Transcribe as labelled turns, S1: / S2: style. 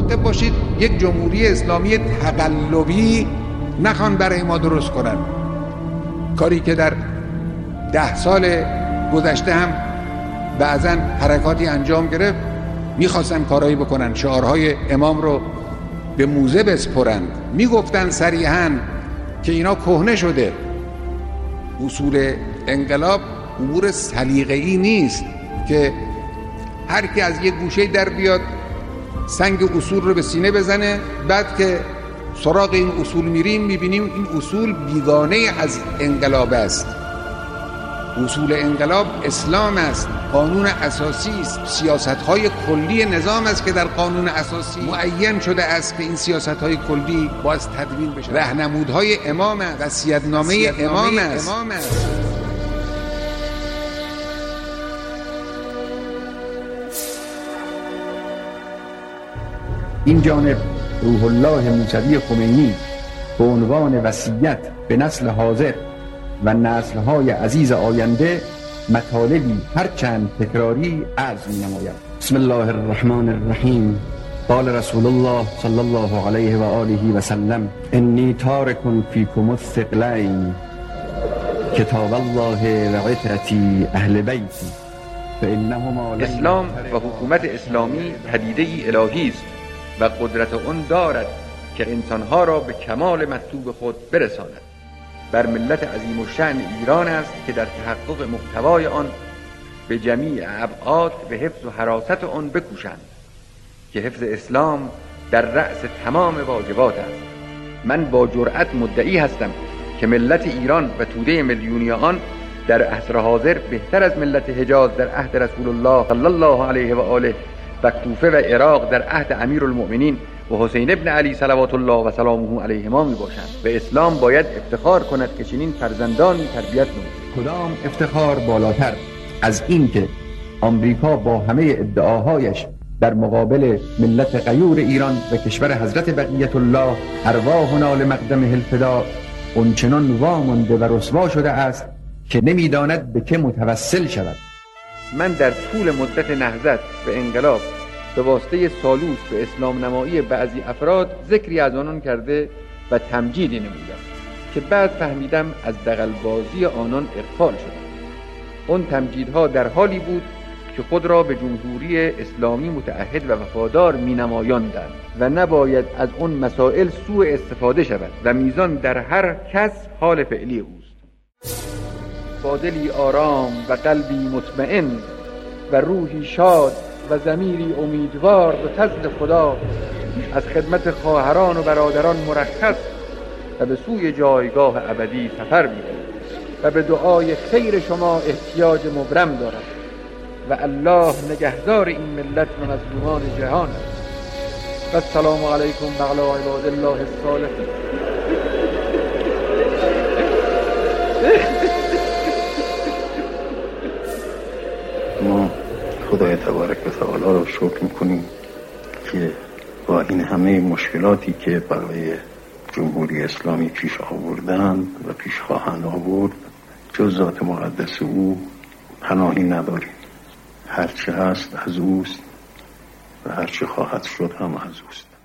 S1: مراقب باشید یک جمهوری اسلامی تقلبی نخوان برای ما درست کنن. کاری که در 10 سال گذشته هم بعضا حرکاتی انجام گرفت، میخواستن کارایی بکنن، شعارهای امام رو به موزه بسپرند، میگفتن صریحاً که اینا کهنه شده. اصول انقلاب امور سلیقه‌ای نیست که هر کی از یک گوشه در بیاد سنگ اصول رو به سینه بزنه، بعد که سراغ این اصول میریم میبینیم این اصول بیگانه از انقلاب است. اصول انقلاب اسلام است، قانون اساسی است، سیاست‌های کلی نظام است که در قانون اساسی معین شده است که این سیاست‌های کلی باید تدوین بشه. راهنمودهای امام است، وصیت‌نامه امام است.
S2: این جانب روح الله موسوی خمینی به عنوان وصیت به نسل حاضر و نسل‌های عزیز آینده مطالبی هرچند تکراری عرض می‌نماید. بسم الله الرحمن الرحیم. قال رسول الله صلی الله علیه و آله و سلم: انی تارک فیکم الثقلین کتاب الله و عترتی اهل بیتی فانهما.
S3: اسلام و حکومت اسلامی پدیده‌ای الهی است و قدرت آن دارد که انسانها را به کمال مطلوب خود برساند. بر ملت عظیم الشأن ایران است که در تحقق محتوای آن به جمیع ابعاد به حفظ و حراست آن بکوشند که حفظ اسلام در رأس تمام واجبات است. من با جرأت مدعی هستم که ملت ایران و توده میلیونی آن در عصر حاضر بهتر از ملت حجاز در عهد رسول الله صلی الله علیه و آله و کوفه و عراق در عهد امیرالمؤمنین و حسین ابن علی صلوات الله و سلامه علیهما می باشند. و اسلام باید افتخار کند که چنین فرزندانی تربیت نمود.
S2: کدام افتخار بالاتر از این که آمریکا با همه ادعاهایش در مقابل ملت غیور ایران و کشور حضرت بقیت الله ارواحنا لمقدمه الفدا اونچنان وامانده و رسوا شده است که نمیداند به که متوسل شود.
S3: من در طول مدت نهضت و انقلاب به واسطه سالوس به اسلام نمایی بعضی افراد ذکری از آنان کرده و تمجیدی نمودم که بعد فهمیدم از دغل‌بازی آنان اغفال شدم. اون تمجیدها در حالی بود که خود را به جمهوری اسلامی متعهد و وفادار می نمایاندند و نباید از اون مسائل سوء استفاده شود و میزان در هر کس حال فعلی اوست. با دلی آرام و قلبی مطمئن و روحی شاد و ضمیری امیدوار به فضل خدا از خدمت خواهران و برادران مرخص و به سوی جایگاه ابدی سفر می‌کنم و به دعای خیر شما احتیاج مبرم دارم و الله نگهدار این ملت و مظلومان جهان است. و السلام علیکم و علی عباد الله الصالحین.
S4: ما خدای تبارک و تعالی رو شکر میکنیم که با این همه مشکلاتی که برای جمهوری اسلامی پیش آوردن و پیش خواهند آورد جز ذات مقدس او پناهی نداریم. هرچه هست از اوست و هرچه خواهد شد هم از اوست.